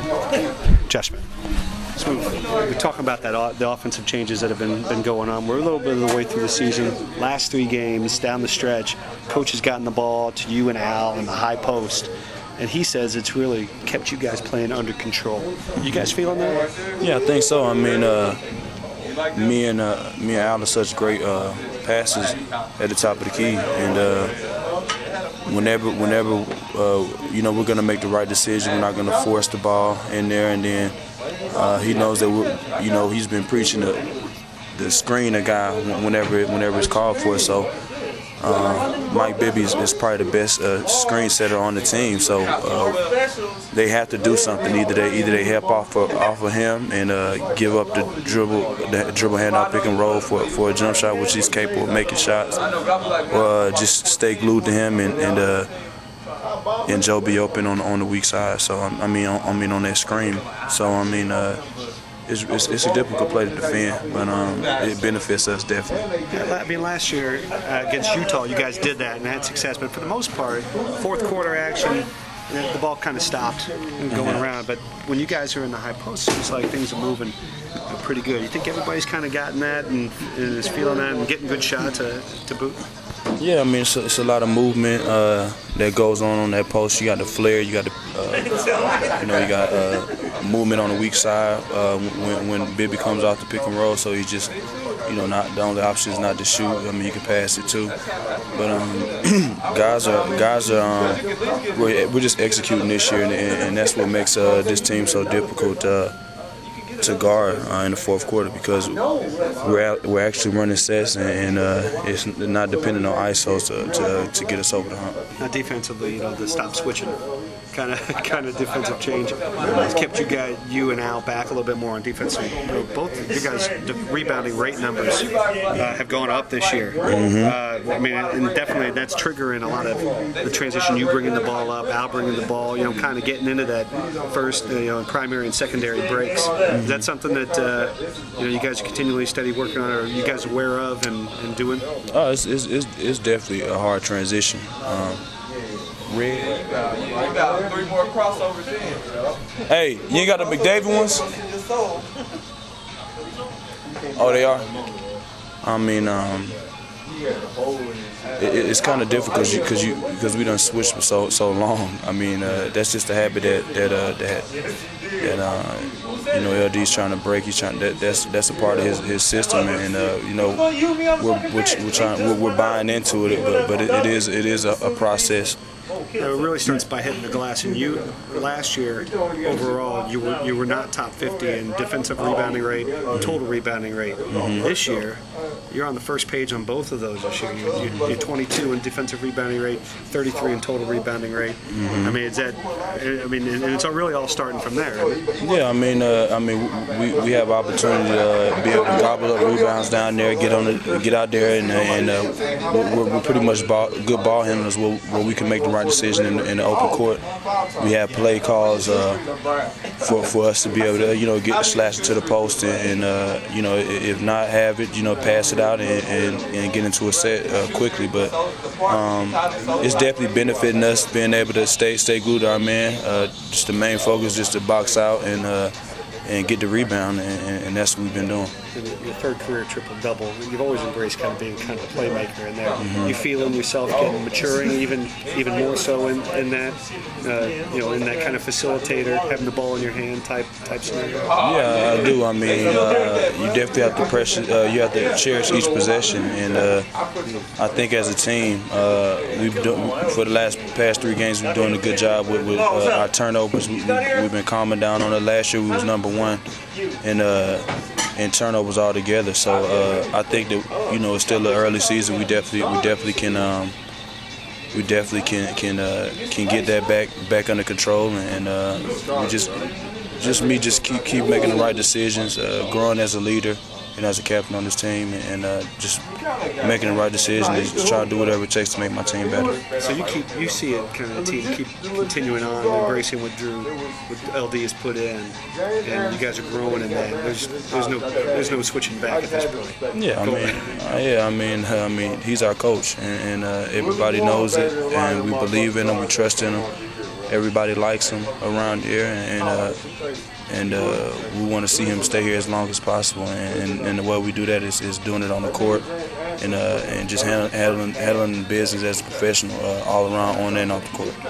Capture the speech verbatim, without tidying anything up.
Josh, so we're talking about that the offensive changes that have been been going on. We're a little bit of the way through the season. Last three games down the stretch, coach has gotten the ball to you and Al in the high post, and he says it's really kept you guys playing under control. You guys feeling that? Yeah, I think so. I mean, uh, me and uh, me and Al are such great uh, passes at the top of the key, and uh, whenever whenever uh, you know we're gonna make the right decision. We're not gonna force the ball in there, and then. Uh, he knows that we're, you know, he's been preaching the the screener guy whenever whenever it's called for. So uh, Mike Bibby is, is probably the best uh, screen setter on the team. So uh, they have to do something. Either they either they help off of, off of him and uh, give up the dribble the dribble handoff pick and roll for for a jump shot, which he's capable of making shots, or uh, just stay glued to him and. and uh, and Joe be open on on the weak side. So I mean, on, I mean on that screen. So I mean, uh, it's, it's it's a difficult play to defend, but um, it benefits us definitely. I mean, last year uh, against Utah, you guys did that and had success. But for the most part, fourth quarter action, the ball kind of stopped going mm-hmm. around. But when you guys are in the high post, it's like things are moving pretty good. You think everybody's kind of gotten that and, and is feeling that and getting good shots to to boot? Yeah, I mean, it's a, it's a lot of movement uh, that goes on on that post. You got the flare, you got the, uh, you know, you got uh, movement on the weak side uh, when, when Bibby comes off the pick and roll. So he just, you know, not the only option is not to shoot. I mean, you can pass it too. But um, guys are guys are um, we're, we're just executing this year, and, and that's what makes uh, this team so difficult. Uh, to guard uh, in the fourth quarter because we're out, we're actually running sets and, and uh, it's not dependent on I S Os to, to to get us over the hump. Now defensively, you know, the stop switching kind of kind of defensive change has kept you guys, you and Al, back a little bit more on defense. Both you guys' rebounding rate numbers uh, have gone up this year. Mm-hmm. uh, I mean, and definitely that's triggering a lot of the transition. You bringing the ball up, Al bringing the ball, you know, kind of getting into that first, you know, primary and secondary breaks. Mm-hmm. Is that something that uh, you know you guys are continually steady working on, or are you guys aware of and, and doing? Oh, it's, it's it's it's definitely a hard transition. Um, Red. We got three more crossovers in. Hey, you ain't got the McDavid ones? Oh, they are? I mean, um, it, it's kind of difficult because you because we done switched for so so long. I mean, uh, that's just a habit that that uh, that that uh, you know L D's trying to break. He's trying that that's that's a part of his, his system, and uh, you know we're we're, we're trying we're, we're buying into it, but but it, it is it is a, a process. It really starts by hitting the glass. And you, last year, overall, you were you were not top fifty in defensive rebounding rate and total rebounding rate. Mm-hmm. This year, you're on the first page on both of those this year. You're, you're twenty-two in defensive rebounding rate, thirty-three in total rebounding rate. Mm-hmm. I mean, is that? I mean, and it's really all starting from there. Yeah, I mean, uh, I mean, we, we have opportunity to uh, be able to gobble up rebounds down there, get on the, get out there, and, and uh, we're, we're pretty much ball, good ball handlers where, where we can make the right decision in, in the open court. We have play calls uh, for for us to be able to, you know, get slash it to the post and, and uh, you know, if not have it, you know, pass it out and, and, and get into a set uh, quickly. But um, it's definitely benefiting us being able to stay stay glued to our man. Uh, just the main focus, just to box out and uh, and get the rebound, and, and that's what we've been doing. Your third career triple-double, you've always embraced kind of being kind of a playmaker in there. Mm-hmm. You feeling yourself getting maturing even even more so in, in that, uh, you know, in that kind of facilitator, having the ball in your hand type type scenario? Yeah, I do. I mean, uh, you definitely have to pressure, uh, you have to cherish each possession, and uh, I think as a team, uh, we've done, for the last past three games, we've been doing a good job with, with uh, our turnovers. We, we, we've been calming down on it. Last year we was number one in uh, in turnovers altogether. So uh, I think that, you know, it's still an early season. We definitely we definitely can um, we definitely can can uh, can get that back back under control, and uh, we just just me just keep keep making the right decisions, uh, growing as a leader and as a captain on this team, and uh, just making the right decision, just trying to do whatever it takes to make my team better. So you keep you see it kind of the team keep continuing on, embracing what Drew, what L D has put in, and you guys are growing in that. There's there's no there's no switching back at this point. Yeah, I mean, uh, yeah, I mean, uh, I mean, he's our coach, and, and uh, everybody knows it, and we believe in him, we trust in him. everybody likes him around here, and uh, and uh, we want to see him stay here as long as possible. And, and, and the way we do that is, is doing it on the court, and uh, and just handling handling, handling business as a professional uh, all around, on and off the court.